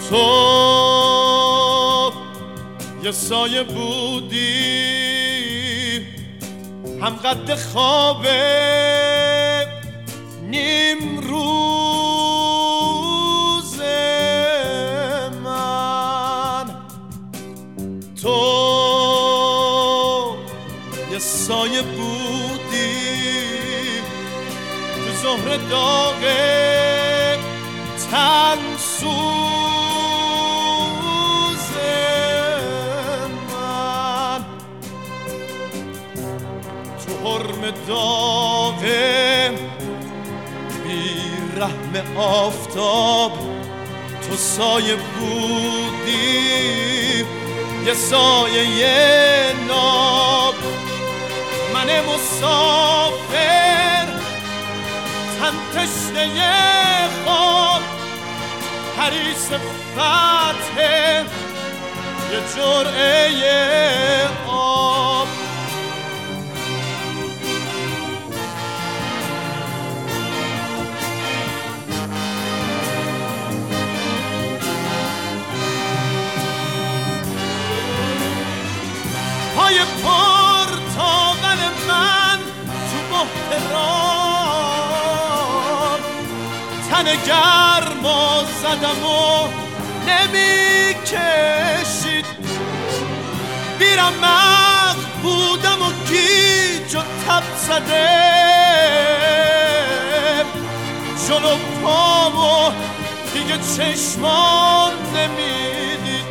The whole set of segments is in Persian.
تو یه سایه بودی هم قد خواب نیم روز من، تو یه سایه بودی تو ظهر داغ تن سوز من، تو حرم داغ بی رحم آفتاب، تو سایه بودی یه سایه ناب، من مسافر تن تشنه خواب، حریص فتح یه جرعه آب. پای پرتاول من تو بحران، تن گرم زدم و نمی کشید، بیرمق بودم و گیج و تب زده، جلو پام و دیگه چشمان نمیدید،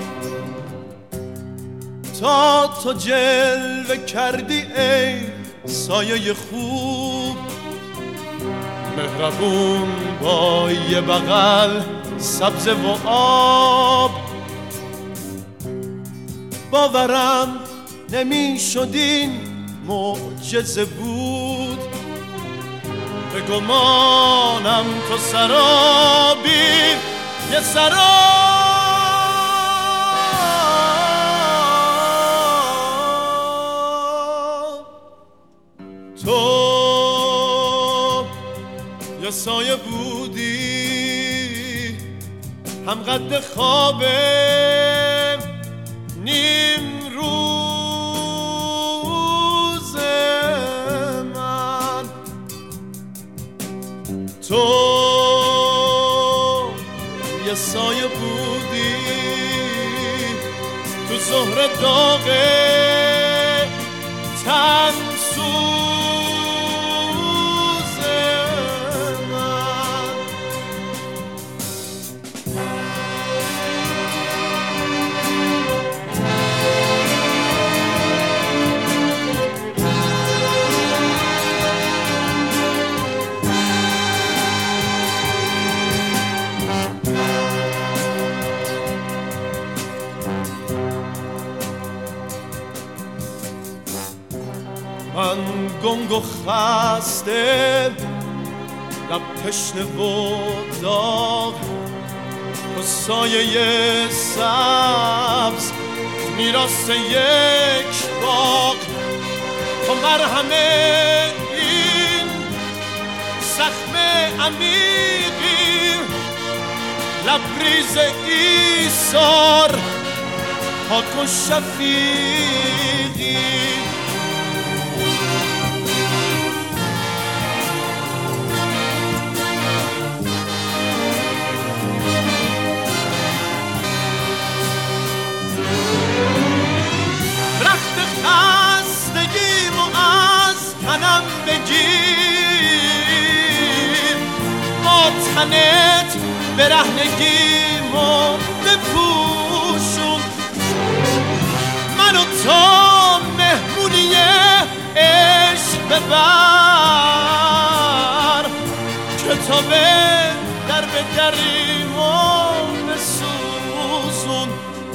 تا تو جلوه کردی ای سایه خوب، مهربون با یه بغل سبز و آب. باورم نمی شد این معجزه بود، به گمانم تو سرابی یه سراب. تو یه سایه بودی هم قد خواب نیم روز من، تو یه سایه بودی تو ظهر داغ تن سوز من گنگ و خسته، لب تشنه و داغ، تو سایه سبز میراث یک باغ، تو مرهم این زخم عمیقی، لبریز ایثار پاک و شفیقی. خستگیم و از تنم بگیر، با تنت برهنگیمو بپوشون، منو تا مهمونی عشق ببر، کتاب در به دریمو بسوزون.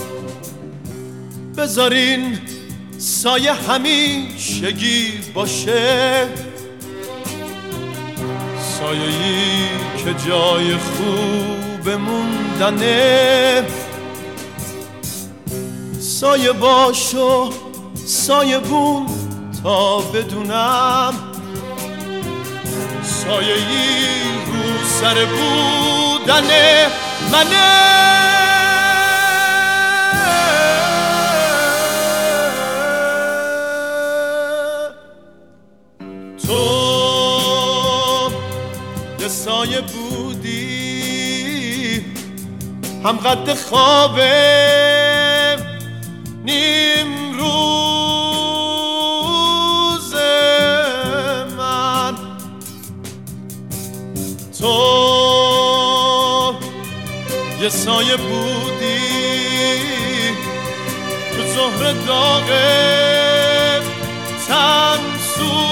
بذارین سایه همیشگی باشه، سایه‌ای که جای خوب موندنه، سایه باشو سایه بون تا بدونم، سایه‌ای رو سر بودنه، تو یه سایه بودی هم قد خواب نیم روز من، تو یه سایه بودی تو ظهر داغ تن سو